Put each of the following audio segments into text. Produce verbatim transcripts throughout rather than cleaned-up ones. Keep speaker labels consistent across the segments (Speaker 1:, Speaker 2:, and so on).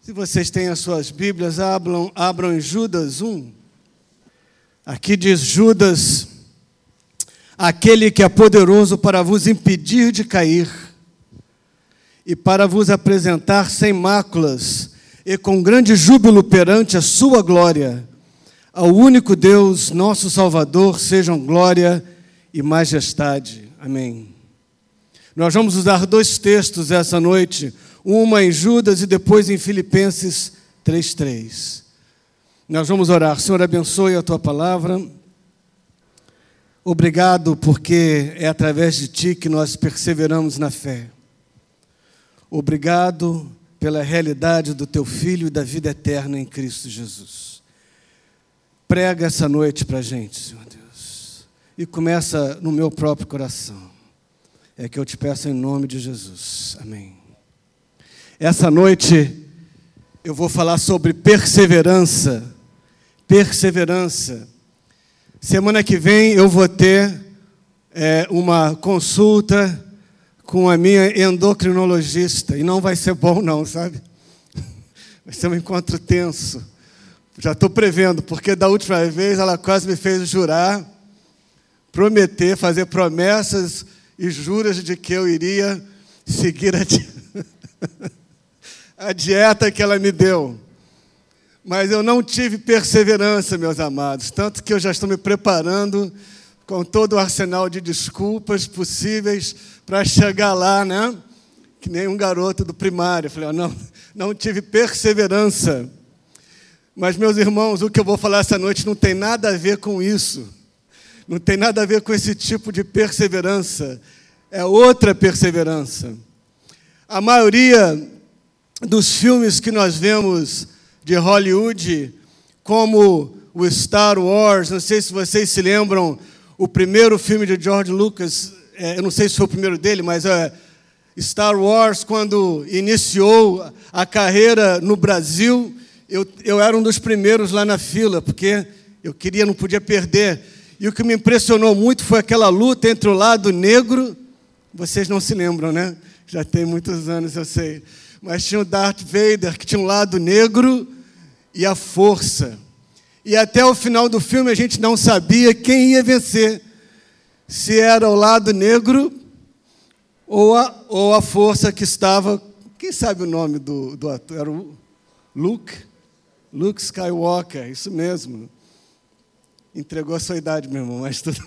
Speaker 1: Se vocês têm as suas Bíblias, abram, abram em Judas um. Aqui diz Judas, aquele que é poderoso para vos impedir de cair e para vos apresentar sem máculas e com grande júbilo perante a sua glória. Ao único Deus, nosso Salvador, sejam glória e majestade. Amém. Nós vamos usar dois textos essa noite, uma em Judas e depois em Filipenses três, três. Nós vamos orar. Senhor, abençoe a Tua palavra. Obrigado, porque é através de Ti que nós perseveramos na fé. Obrigado pela realidade do Teu Filho e da vida eterna em Cristo Jesus. Prega essa noite para a gente, Senhor Deus. E começa no meu próprio coração. É que eu te peço em nome de Jesus. Amém. Essa noite eu vou falar sobre perseverança. Perseverança. Semana que vem eu vou ter é, uma consulta com a minha endocrinologista. E não vai ser bom não, sabe? Vai ser um encontro tenso. Já estou prevendo, porque da última vez ela quase me fez jurar, prometer, fazer promessas e juras de que eu iria seguir a dieta. a dieta que ela me deu. Mas eu não tive perseverança, meus amados, tanto que eu já estou me preparando com todo o arsenal de desculpas possíveis para chegar lá, né? Que nem um garoto do primário. Eu falei, oh, não, não tive perseverança. Mas, meus irmãos, o que eu vou falar essa noite não tem nada a ver com isso. Não tem nada a ver com esse tipo de perseverança. É outra perseverança. A maioria dos filmes que nós vemos de Hollywood, como o Star Wars, não sei se vocês se lembram, o primeiro filme de George Lucas, é, eu não sei se foi o primeiro dele, mas é Star Wars, quando iniciou a carreira no Brasil, eu, eu era um dos primeiros lá na fila, porque eu queria, não podia perder. E o que me impressionou muito foi aquela luta entre o lado negro, vocês não se lembram, né? Já tem muitos anos, eu sei. Mas tinha o Darth Vader, que tinha um lado negro e a força. E até o final do filme a gente não sabia quem ia vencer. Se era o lado negro ou a, ou a força que estava... Quem sabe o nome do, do ator? Era o Luke? Luke Skywalker, isso mesmo. Entregou a sua idade, meu irmão, mas tudo...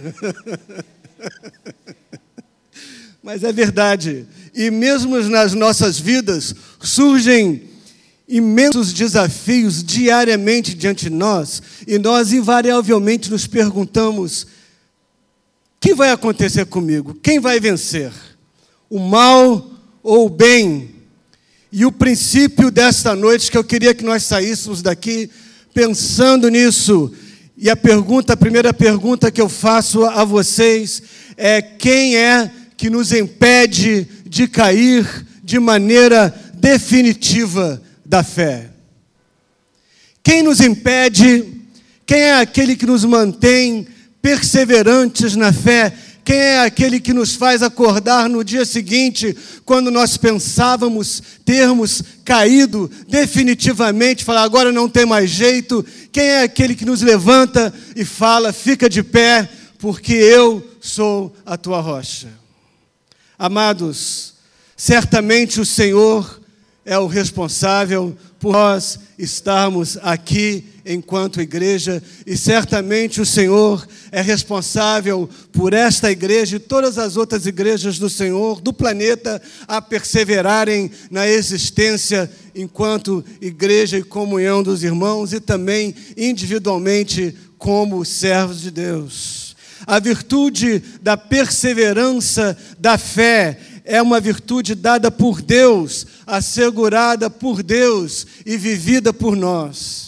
Speaker 1: Mas é verdade. E mesmo nas nossas vidas, surgem imensos desafios diariamente diante de nós, e nós invariavelmente nos perguntamos, o que vai acontecer comigo? Quem vai vencer? O mal ou o bem? E o princípio desta noite, que eu queria que nós saíssemos daqui pensando nisso, e a pergunta, a primeira pergunta que eu faço a vocês é: quem é que nos impede de cair de maneira definitiva da fé? Quem nos impede? Quem é aquele que nos mantém perseverantes na fé? Quem é aquele que nos faz acordar no dia seguinte, quando nós pensávamos termos caído definitivamente, falar, agora não tem mais jeito? Quem é aquele que nos levanta e fala, fica de pé, porque eu sou a tua rocha? Amados, certamente o Senhor é o responsável por nós estarmos aqui enquanto igreja, e certamente o Senhor é responsável por esta igreja e todas as outras igrejas do Senhor, do planeta, a perseverarem na existência enquanto igreja e comunhão dos irmãos e também individualmente como servos de Deus. A virtude da perseverança da fé é uma virtude dada por Deus, assegurada por Deus e vivida por nós.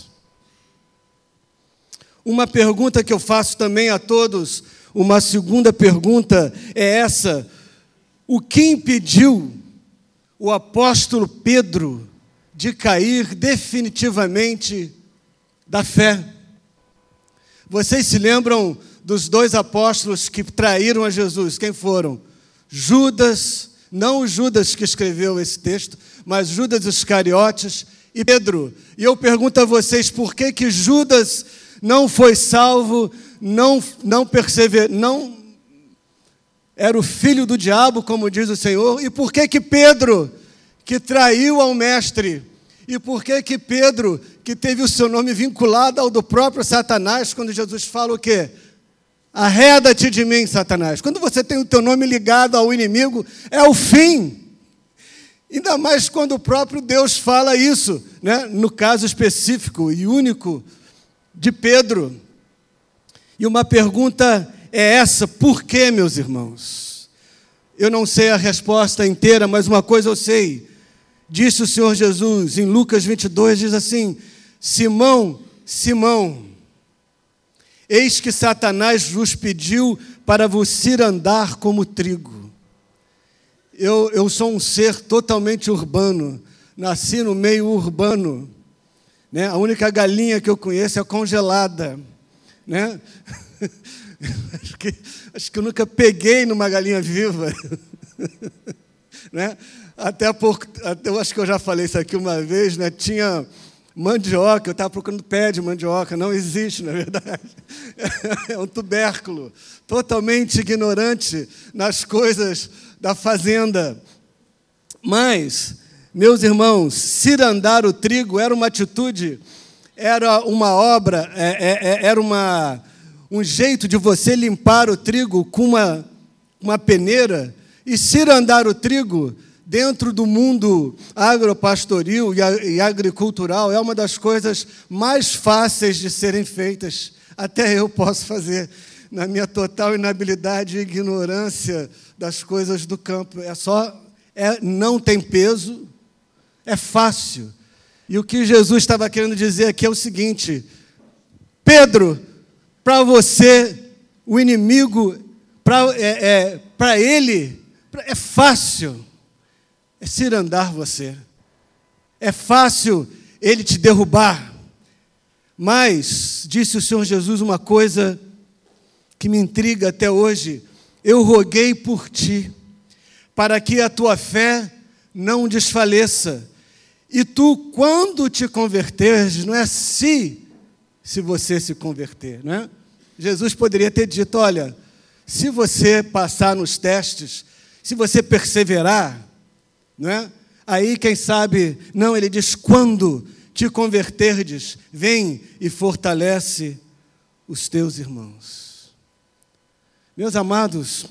Speaker 1: Uma pergunta que eu faço também a todos, uma segunda pergunta é essa: o que impediu o apóstolo Pedro de cair definitivamente da fé? Vocês se lembram dos dois apóstolos que traíram a Jesus? Quem foram? Judas, não o Judas que escreveu esse texto, mas Judas Iscariotes e Pedro. E eu pergunto a vocês, por que que Judas não foi salvo, não, não perseverou, não era o filho do diabo, como diz o Senhor, e por que que Pedro, que traiu ao mestre, e por que que Pedro, que teve o seu nome vinculado ao do próprio Satanás, quando Jesus fala o quê? Arreda-te de mim, Satanás. Quando você tem o teu nome ligado ao inimigo, é o fim. Ainda mais quando o próprio Deus fala isso, né? No caso específico e único de Pedro. E uma pergunta é essa: por quê, meus irmãos? Eu não sei a resposta inteira, mas uma coisa eu sei. Disse o Senhor Jesus, em Lucas vinte e dois, diz assim: Simão, Simão, eis que Satanás vos pediu para vos cirandar como trigo. Eu, eu sou um ser totalmente urbano, nasci no meio urbano, né? A única galinha que eu conheço é congelada, né? acho, que, acho que eu nunca peguei numa galinha viva, né? Até pouco, até, eu acho que eu já falei isso aqui uma vez, né? Tinha mandioca, eu estava procurando pé de mandioca, não existe, na verdade. É um tubérculo, totalmente ignorante nas coisas da fazenda. Mas, meus irmãos, cirandar o trigo era uma atitude, era uma obra, é, é, era uma, um jeito de você limpar o trigo com uma, uma peneira, e cirandar o trigo dentro do mundo agropastoril e agricultural é uma das coisas mais fáceis de serem feitas. Até eu posso fazer, na minha total inabilidade e ignorância das coisas do campo. É só, é, não tem peso, é fácil. E o que Jesus estava querendo dizer aqui é o seguinte: Pedro, para você, o inimigo, para é, é, para ele, é fácil. É cirandar você. É fácil ele te derrubar. Mas, disse o Senhor Jesus uma coisa que me intriga até hoje: eu roguei por ti, para que a tua fé não desfaleça. E tu, quando te converteres, não é se, se você se converter, não é? Jesus poderia ter dito: olha, se você passar nos testes, se você perseverar, não é? Aí, quem sabe, não, ele diz: quando te converterdes, vem e fortalece os teus irmãos. Meus amados,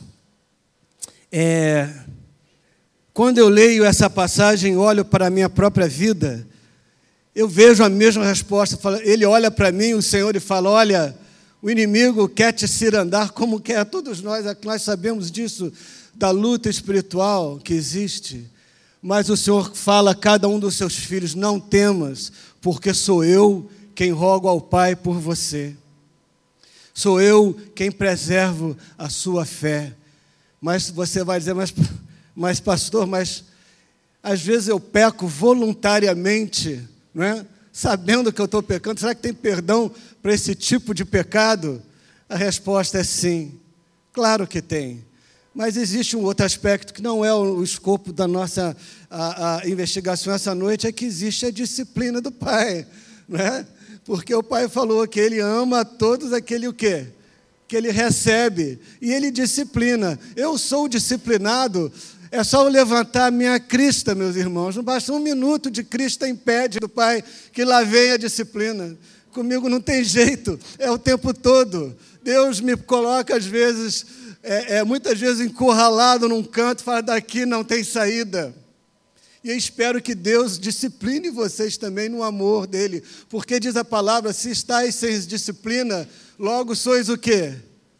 Speaker 1: é, quando eu leio essa passagem, olho para a minha própria vida, eu vejo a mesma resposta. Ele olha para mim, o Senhor, e fala: olha, o inimigo quer te cirandar como quer. Todos nós, nós sabemos disso, da luta espiritual que existe. Mas o Senhor fala a cada um dos seus filhos: não temas, porque sou eu quem rogo ao Pai por você. Sou eu quem preservo a sua fé. Mas você vai dizer: mas, mas pastor, mas às vezes eu peco voluntariamente, não é? Sabendo que eu estou pecando. Será que tem perdão para esse tipo de pecado? A resposta é sim. Claro que tem. Mas existe um outro aspecto que não é o escopo da nossa a, a investigação essa noite, é que existe a disciplina do Pai, não é? Porque o Pai falou que Ele ama a todos aquele o quê? Que Ele recebe, e Ele disciplina. Eu sou disciplinado, é só eu levantar a minha crista, meus irmãos. Não basta um minuto de crista em pé do Pai, que lá vem a disciplina. Comigo não tem jeito, é o tempo todo. Deus me coloca, às vezes... É, é, muitas vezes encurralado num canto, fala: daqui não tem saída. E eu espero que Deus discipline vocês também no amor dEle, porque diz a palavra: se estáis sem disciplina, logo sois o quê?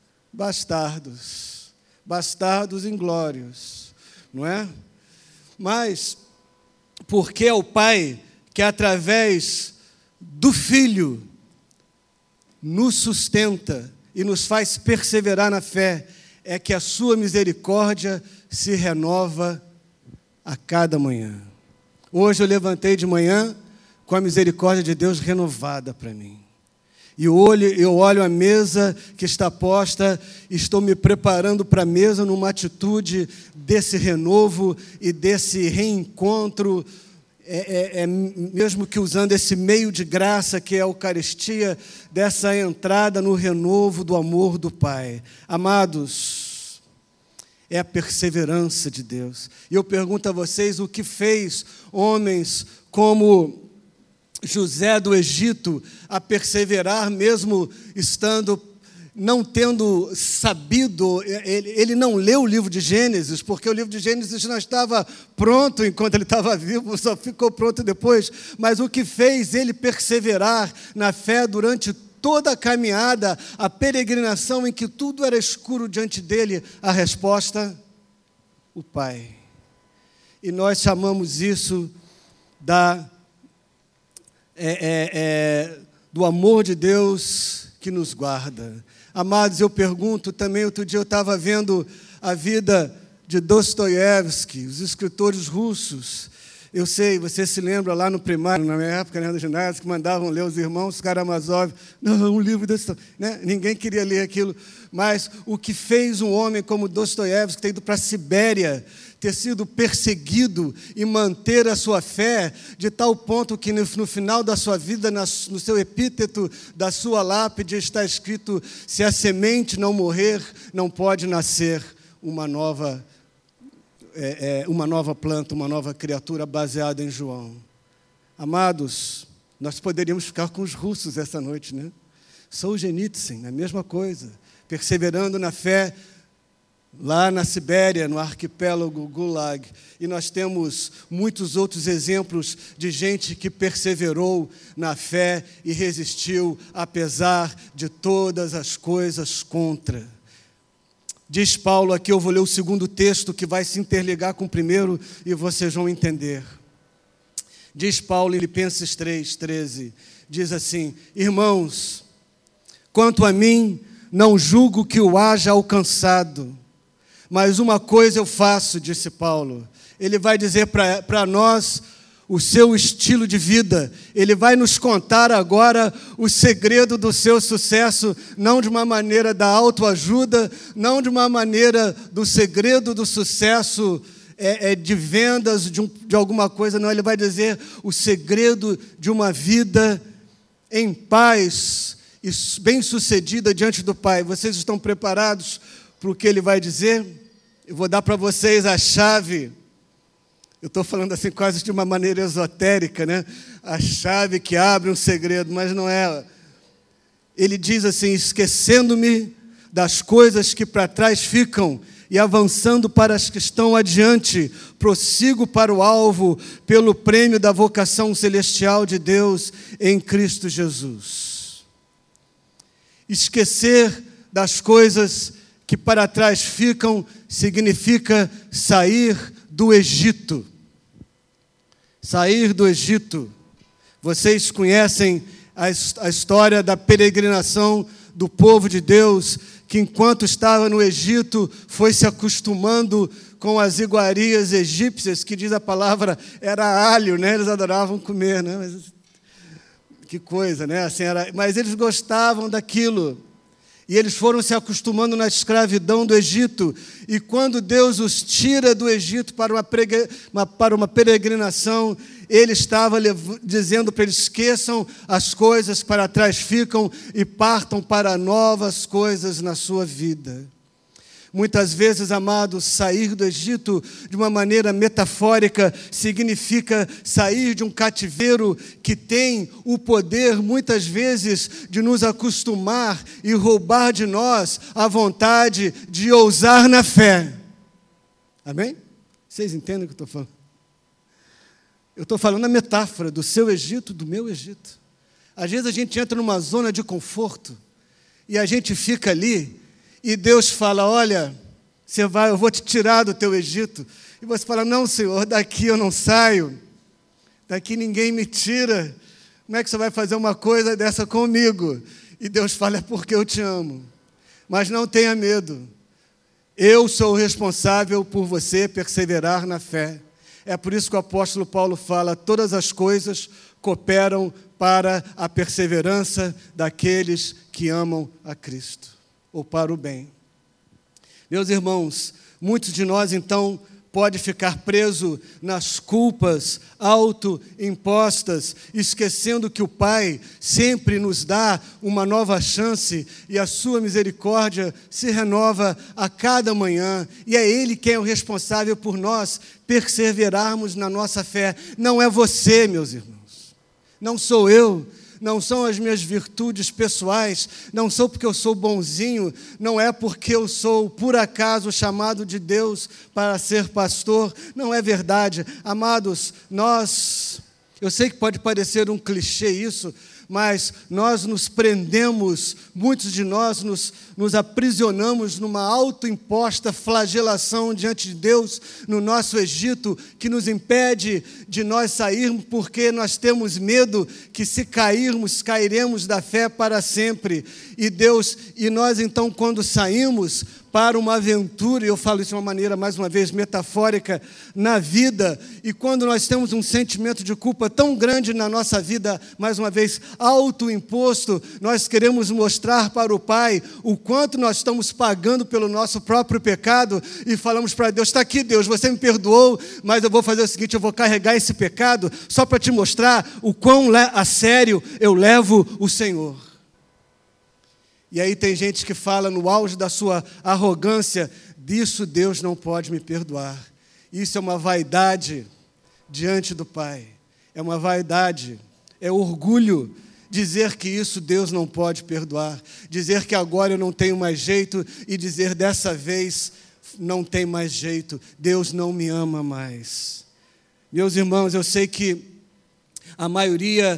Speaker 1: Bastardos. Bastardos inglórios, não é? Mas, porque é o Pai que, através do Filho, nos sustenta e nos faz perseverar na fé, é que a sua misericórdia se renova a cada manhã. Hoje eu levantei de manhã com a misericórdia de Deus renovada para mim. E eu olho, eu olho a mesa que está posta, estou me preparando para a mesa numa atitude desse renovo e desse reencontro é, é, é mesmo que usando esse meio de graça que é a Eucaristia, dessa entrada no renovo do amor do Pai. Amados, é a perseverança de Deus. E eu pergunto a vocês, o que fez homens como José do Egito a perseverar, mesmo estando, não tendo sabido, ele, ele não leu o livro de Gênesis, porque o livro de Gênesis não estava pronto enquanto ele estava vivo, só ficou pronto depois, mas o que fez ele perseverar na fé durante toda a caminhada, a peregrinação em que tudo era escuro diante dele, a resposta, o Pai. E nós chamamos isso da É, é, é, do amor de Deus que nos guarda. Amados, eu pergunto também, outro dia eu estava vendo a vida de Dostoiévski, os escritores russos. Eu sei, você se lembra lá no primário, na minha época, né, no ginásio, que mandavam ler os irmãos Karamazov. Não, um livro desse... Né? Ninguém queria ler aquilo. Mas o que fez um homem como Dostoiévski ter ido para a Sibéria, ter sido perseguido e manter a sua fé de tal ponto que no, no final da sua vida, na, no seu epíteto da sua lápide, está escrito: se a semente não morrer, não pode nascer uma nova, é, é, uma nova planta, uma nova criatura baseada em João. Amados, nós poderíamos ficar com os russos essa noite, né? Solzhenitsyn, a mesma coisa, perseverando na fé, lá na Sibéria, no arquipélago Gulag. E nós temos muitos outros exemplos de gente que perseverou na fé e resistiu, apesar de todas as coisas contra. Diz Paulo aqui, eu vou ler o segundo texto que vai se interligar com o primeiro e vocês vão entender. Diz Paulo em Filipenses três, treze, diz assim: irmãos, quanto a mim, não julgo que o haja alcançado, mas uma coisa eu faço, disse Paulo. Ele vai dizer para nós o seu estilo de vida. Ele vai nos contar agora o segredo do seu sucesso, não de uma maneira da autoajuda, não de uma maneira do segredo do sucesso é, é, de vendas, de, um, de alguma coisa, não. Ele vai dizer o segredo de uma vida em paz e bem-sucedida diante do Pai. Vocês estão preparados para o que ele vai dizer? Eu vou dar para vocês a chave. Eu estou falando assim quase de uma maneira esotérica, né? A chave que abre um segredo, mas não é. Ele diz assim: esquecendo-me das coisas que para trás ficam e avançando para as que estão adiante, prossigo para o alvo pelo prêmio da vocação celestial de Deus em Cristo Jesus. Esquecer das coisas que para trás ficam significa sair do Egito. Sair do Egito. Vocês conhecem a, a história da peregrinação do povo de Deus, que enquanto estava no Egito, foi se acostumando com as iguarias egípcias, que diz a palavra, era alho, né? Eles adoravam comer, né? Mas, que coisa, né? Assim, era, mas eles gostavam daquilo. E eles foram se acostumando na escravidão do Egito. E quando Deus os tira do Egito para uma, pregue, uma, para uma peregrinação, Ele estava lev- dizendo para eles: esqueçam as coisas que para trás ficam e partam para novas coisas na sua vida. Muitas vezes, amados, sair do Egito de uma maneira metafórica significa sair de um cativeiro que tem o poder, muitas vezes, de nos acostumar e roubar de nós a vontade de ousar na fé. Amém? Vocês entendem o que eu estou falando? Eu estou falando a metáfora do seu Egito, do meu Egito. Às vezes a gente entra numa zona de conforto e a gente fica ali. E Deus fala: olha, você vai, eu vou te tirar do teu Egito. E você fala: não, Senhor, daqui eu não saio. Daqui ninguém me tira. Como é que você vai fazer uma coisa dessa comigo? E Deus fala: é porque eu te amo. Mas não tenha medo. Eu sou o responsável por você perseverar na fé. É por isso que o apóstolo Paulo fala: todas as coisas cooperam para a perseverança daqueles que amam a Cristo, ou para o bem. Meus irmãos, muitos de nós, então, pode ficar preso nas culpas autoimpostas, esquecendo que o Pai sempre nos dá uma nova chance e a sua misericórdia se renova a cada manhã. E é Ele quem é o responsável por nós perseverarmos na nossa fé. Não é você, meus irmãos. Não sou eu. Não são as minhas virtudes pessoais, não sou porque eu sou bonzinho, não é porque eu sou, por acaso, chamado de Deus para ser pastor, não é verdade. Amados, nós, eu sei que pode parecer um clichê isso, mas nós nos prendemos, muitos de nós nos, nos aprisionamos numa autoimposta flagelação diante de Deus no nosso Egito, que nos impede de nós sairmos, porque nós temos medo que se cairmos, cairemos da fé para sempre. E Deus, e nós então quando saímos para uma aventura, e eu falo isso de uma maneira, mais uma vez, metafórica, na vida, e quando nós temos um sentimento de culpa tão grande na nossa vida, mais uma vez, autoimposto, nós queremos mostrar para o Pai o quanto nós estamos pagando pelo nosso próprio pecado, e falamos para Deus, está aqui Deus, você me perdoou, mas eu vou fazer o seguinte, eu vou carregar esse pecado, só para te mostrar o quão a sério eu levo o Senhor. E aí tem gente que fala no auge da sua arrogância, disso Deus não pode me perdoar. Isso é uma vaidade diante do Pai. É uma vaidade, é orgulho dizer que isso Deus não pode perdoar. Dizer que agora eu não tenho mais jeito e dizer dessa vez não tem mais jeito. Deus não me ama mais. Meus irmãos, eu sei que a maioria...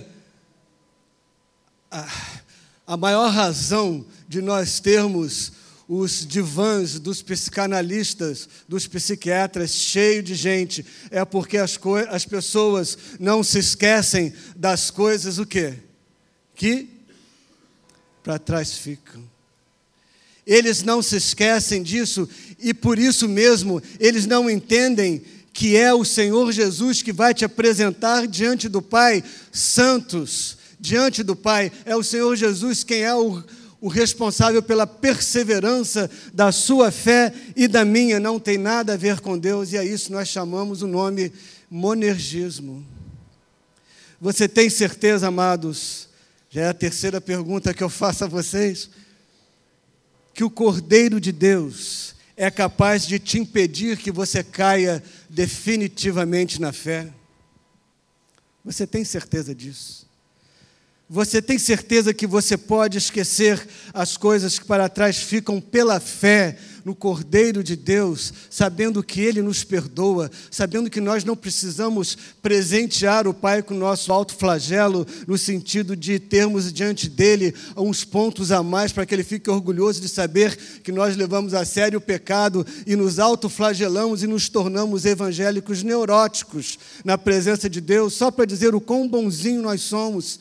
Speaker 1: Ah, A maior razão de nós termos os divãs dos psicanalistas, dos psiquiatras cheios de gente, é porque as, co- as pessoas não se esquecem das coisas o quê? Que para trás ficam. Eles não se esquecem disso e por isso mesmo eles não entendem que é o Senhor Jesus que vai te apresentar diante do Pai santos. Diante do Pai, é o Senhor Jesus quem é o, o responsável pela perseverança da sua fé e da minha, não tem nada a ver com Deus, e a isso nós chamamos o nome monergismo. Você tem certeza, amados, já é a terceira pergunta que eu faço a vocês, que o Cordeiro de Deus é capaz de te impedir que você caia definitivamente na fé? Você tem certeza disso? Você tem certeza que você pode esquecer as coisas que para trás ficam pela fé no Cordeiro de Deus, sabendo que Ele nos perdoa, sabendo que nós não precisamos presentear o Pai com o nosso alto flagelo, no sentido de termos diante dEle uns pontos a mais para que Ele fique orgulhoso de saber que nós levamos a sério o pecado e nos autoflagelamos e nos tornamos evangélicos neuróticos na presença de Deus, só para dizer o quão bonzinho nós somos.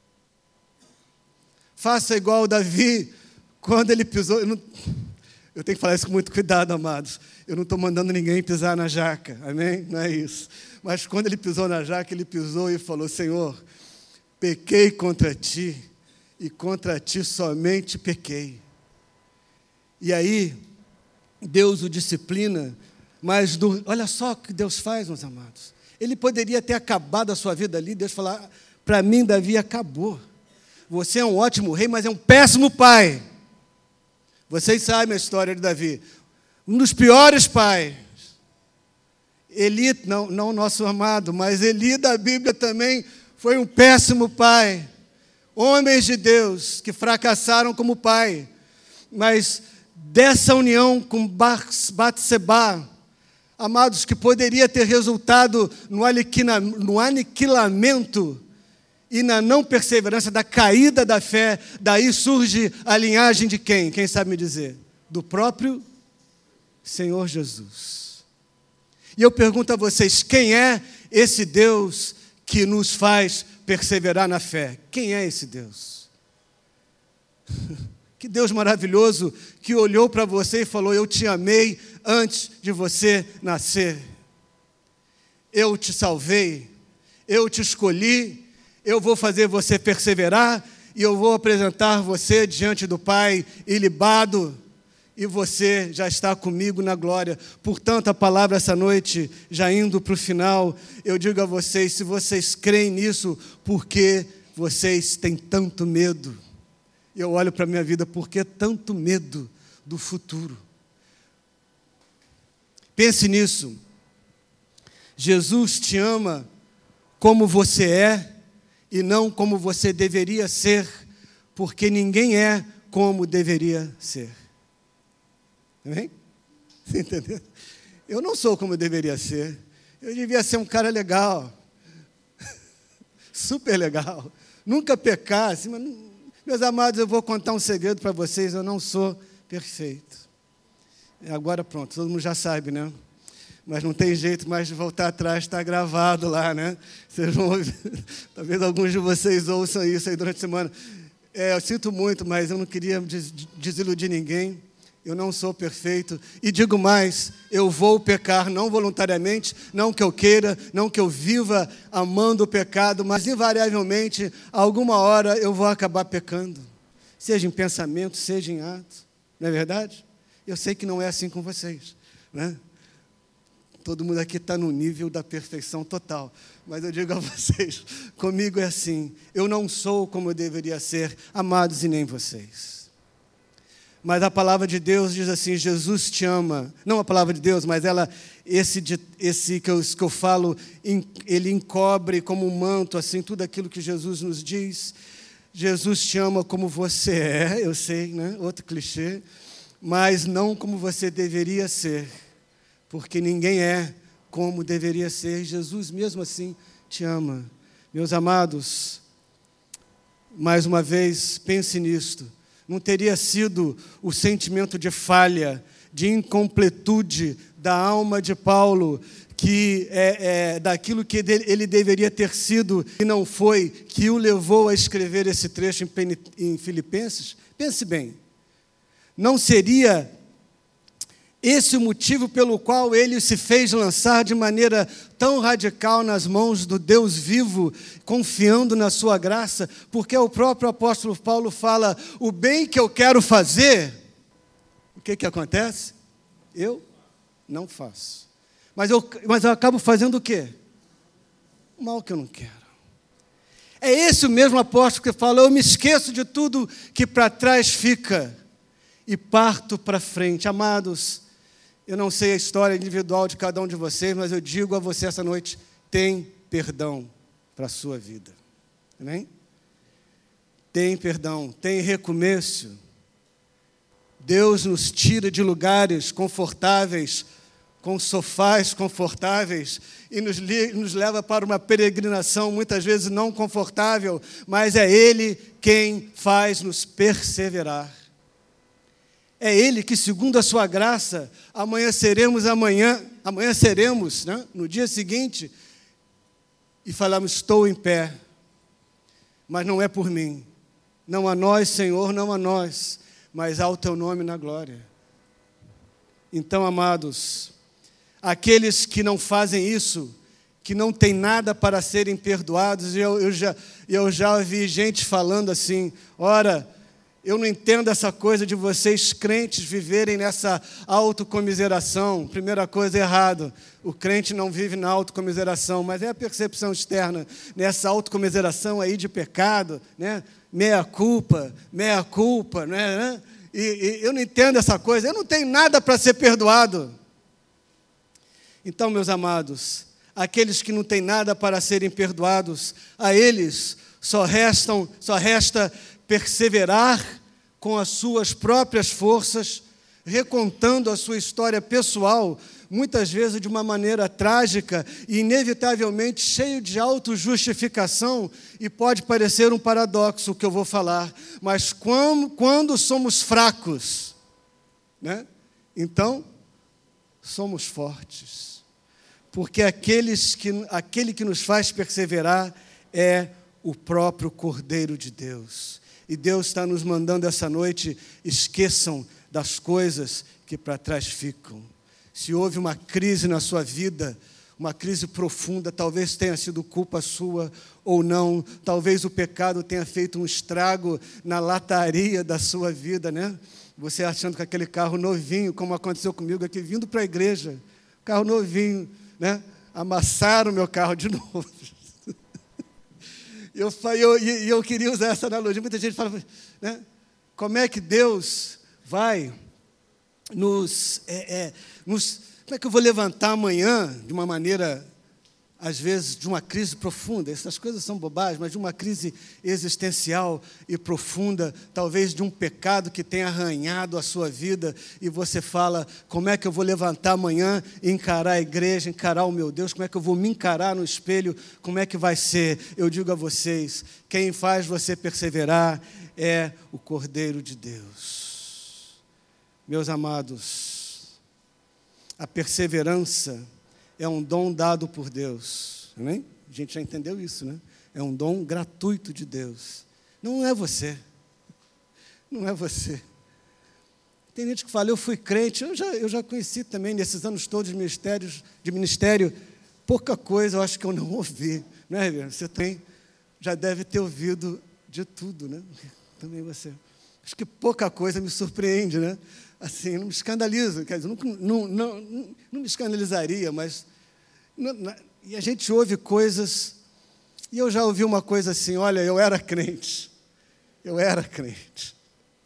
Speaker 1: Faça igual Davi, quando ele pisou... Eu, não, eu tenho que falar isso com muito cuidado, amados. Eu não estou mandando ninguém pisar na jaca, amém? Não é isso. Mas quando ele pisou na jaca, ele pisou e falou, Senhor, pequei contra Ti, e contra Ti somente pequei. E aí, Deus o disciplina, mas do, olha só o que Deus faz, meus amados. Ele poderia ter acabado a sua vida ali, Deus falar, para mim, Davi, acabou. Você é um ótimo rei, mas é um péssimo pai. Vocês sabem a história de Davi. Um dos piores pais. Eli, não, não nosso amado, mas Eli da Bíblia também foi um péssimo pai. Homens de Deus que fracassaram como pai. Mas dessa união com Batseba, amados, que poderia ter resultado no aniquilamento e na não perseverança da caída da fé, daí surge a linhagem de quem? Quem sabe me dizer? Do próprio Senhor Jesus. E eu pergunto a vocês, quem é esse Deus que nos faz perseverar na fé? Quem é esse Deus? Que Deus maravilhoso que olhou para você e falou, eu te amei antes de você nascer. Eu te salvei, eu te escolhi, eu vou fazer você perseverar e eu vou apresentar você diante do Pai ilibado, e você já está comigo na glória. Portanto, a palavra essa noite, já indo para o final, eu digo a vocês, se vocês creem nisso, por que vocês têm tanto medo? Eu olho para a minha vida, por que tanto medo do futuro? Pense nisso. Jesus te ama como você é e não como você deveria ser, porque ninguém é como deveria ser. Amém? Você entendeu? Eu não sou como eu deveria ser. Eu devia ser um cara legal. Super legal. Nunca pecar. Assim, mas não... Meus amados, eu vou contar um segredo para vocês. Eu não sou perfeito. Agora pronto, todo mundo já sabe, né? Mas não tem jeito mais de voltar atrás, está gravado lá, né? Vocês vão ouvir. Talvez alguns de vocês ouçam isso aí durante a semana. É, eu sinto muito, mas eu não queria des- desiludir ninguém. Eu não sou perfeito. E digo mais, eu vou pecar não voluntariamente, não que eu queira, não que eu viva amando o pecado, mas invariavelmente, alguma hora eu vou acabar pecando. Seja em pensamento, seja em ato. Não é verdade? Eu sei que não é assim com vocês, né? Todo mundo aqui está no nível da perfeição total. Mas eu digo a vocês, comigo é assim. Eu não sou como eu deveria ser, amados, e nem vocês. Mas a palavra de Deus diz assim, Jesus te ama. Não a palavra de Deus, mas ela, esse, esse que, eu, que eu falo, ele encobre como um manto, assim, tudo aquilo que Jesus nos diz. Jesus te ama como você é, eu sei, né? Outro clichê. Mas não como você deveria ser. Porque ninguém é como deveria ser. Jesus mesmo assim te ama. Meus amados, mais uma vez, pense nisto. Não teria sido o sentimento de falha, de incompletude da alma de Paulo, que é, é daquilo que ele deveria ter sido e não foi, que o levou a escrever esse trecho em, em Filipenses? Pense bem. Não seria esse o motivo pelo qual ele se fez lançar de maneira tão radical nas mãos do Deus vivo, confiando na sua graça, porque o próprio apóstolo Paulo fala, o bem que eu quero fazer, o que que acontece? Eu não faço. Mas eu, mas eu acabo fazendo o quê? O mal que eu não quero. É esse o mesmo apóstolo que fala, eu me esqueço de tudo que para trás fica e parto para frente. Amados, eu não sei a história individual de cada um de vocês, mas eu digo a você essa noite, tem perdão para a sua vida. Amém? Tem perdão, tem recomeço. Deus nos tira de lugares confortáveis, com sofás confortáveis, e nos, li, nos leva para uma peregrinação muitas vezes não confortável, mas é Ele quem faz nos perseverar. É Ele que, segundo a sua graça, amanhã seremos amanhã, amanhã seremos, né, no dia seguinte, e falamos, estou em pé, mas não é por mim, não a nós, Senhor, não a nós, mas ao Teu nome na glória. Então, amados, aqueles que não fazem isso, que não têm nada para serem perdoados, eu, eu, já, eu já ouvi gente falando assim, ora, eu não entendo essa coisa de vocês crentes viverem nessa autocomiseração. Primeira coisa, errado. O crente não vive na autocomiseração, mas é a percepção externa, nessa autocomiseração aí de pecado, né? Meia culpa, meia culpa, né? E, e eu não entendo essa coisa. Eu não tenho nada para ser perdoado. Então, meus amados, aqueles que não têm nada para serem perdoados, a eles só restam, só resta perseverar com as suas próprias forças, recontando a sua história pessoal, muitas vezes de uma maneira trágica e inevitavelmente cheio de autojustificação, e pode parecer um paradoxo o que eu vou falar, mas quando, quando somos fracos, né, então somos fortes, porque aqueles que, aquele que nos faz perseverar é o próprio Cordeiro de Deus. E Deus está nos mandando essa noite, esqueçam das coisas que para trás ficam. Se houve uma crise na sua vida, uma crise profunda, talvez tenha sido culpa sua ou não, talvez o pecado tenha feito um estrago na lataria da sua vida, né? Você achando que aquele carro novinho, como aconteceu comigo aqui, vindo para a igreja, carro novinho, né? Amassaram o meu carro de novo. E eu, eu, eu queria usar essa analogia. Muita gente fala, né? Como é que Deus vai nos, é, é, nos... Como é que eu vou levantar amanhã de uma maneira, às vezes, de uma crise profunda? Essas coisas são bobagens, mas de uma crise existencial e profunda, talvez de um pecado que tenha arranhado a sua vida, e você fala, como é que eu vou levantar amanhã e encarar a igreja, encarar o meu Deus, como é que eu vou me encarar no espelho, como é que vai ser? Eu digo a vocês, quem faz você perseverar é o Cordeiro de Deus. Meus amados, a perseverança é um dom dado por Deus. Amém? A gente já entendeu isso, né? É um dom gratuito de Deus. Não é você. Não é você. Tem gente que fala, eu fui crente, eu já, eu já conheci também, nesses anos todos de, ministérios, de ministério, pouca coisa eu acho que eu não ouvi. Não é, Ribeiro? Você também já deve ter ouvido de tudo, né? Também você. Acho que pouca coisa me surpreende, né? Assim, não me escandaliza, quer dizer, não, não, não, não me escandalizaria, mas... Não, não, e a gente ouve coisas... E eu já ouvi uma coisa assim, olha, eu era crente. Eu era crente.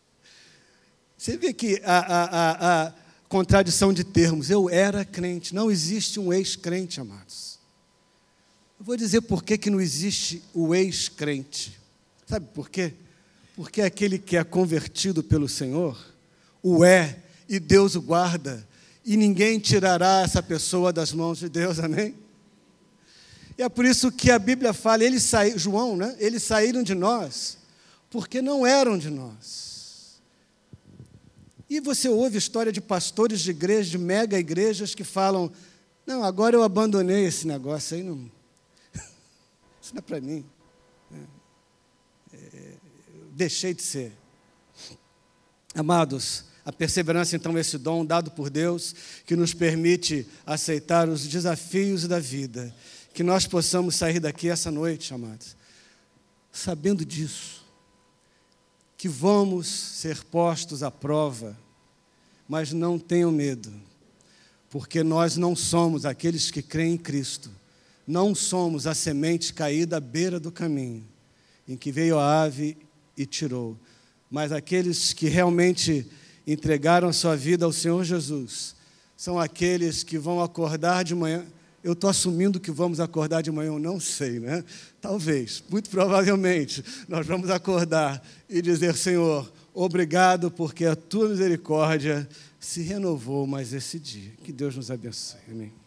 Speaker 1: Você vê que a, a, a, a contradição de termos, eu era crente. Não existe um ex-crente, amados. Eu vou dizer por que que não existe o ex-crente. Sabe por quê? Porque aquele que é convertido pelo Senhor... o é, e Deus o guarda, e ninguém tirará essa pessoa das mãos de Deus, amém? E é por isso que a Bíblia fala, eles saíram, João, né? Eles saíram de nós, porque não eram de nós. E você ouve história de pastores de igrejas, de mega igrejas, que falam, não, agora eu abandonei esse negócio aí, não, isso não é para mim, é, é, deixei de ser. Amados, a perseverança, então, é esse dom dado por Deus, que nos permite aceitar os desafios da vida, que nós possamos sair daqui essa noite, amados, sabendo disso, que vamos ser postos à prova, mas não tenham medo, porque nós não somos aqueles que creem em Cristo, não somos a semente caída à beira do caminho, em que veio a ave e tirou, mas aqueles que realmente entregaram a sua vida ao Senhor Jesus, são aqueles que vão acordar de manhã. Eu estou assumindo que vamos acordar de manhã, eu não sei, né? Talvez, muito provavelmente, nós vamos acordar e dizer, Senhor, obrigado porque a tua misericórdia se renovou mais esse dia. Que Deus nos abençoe. Amém.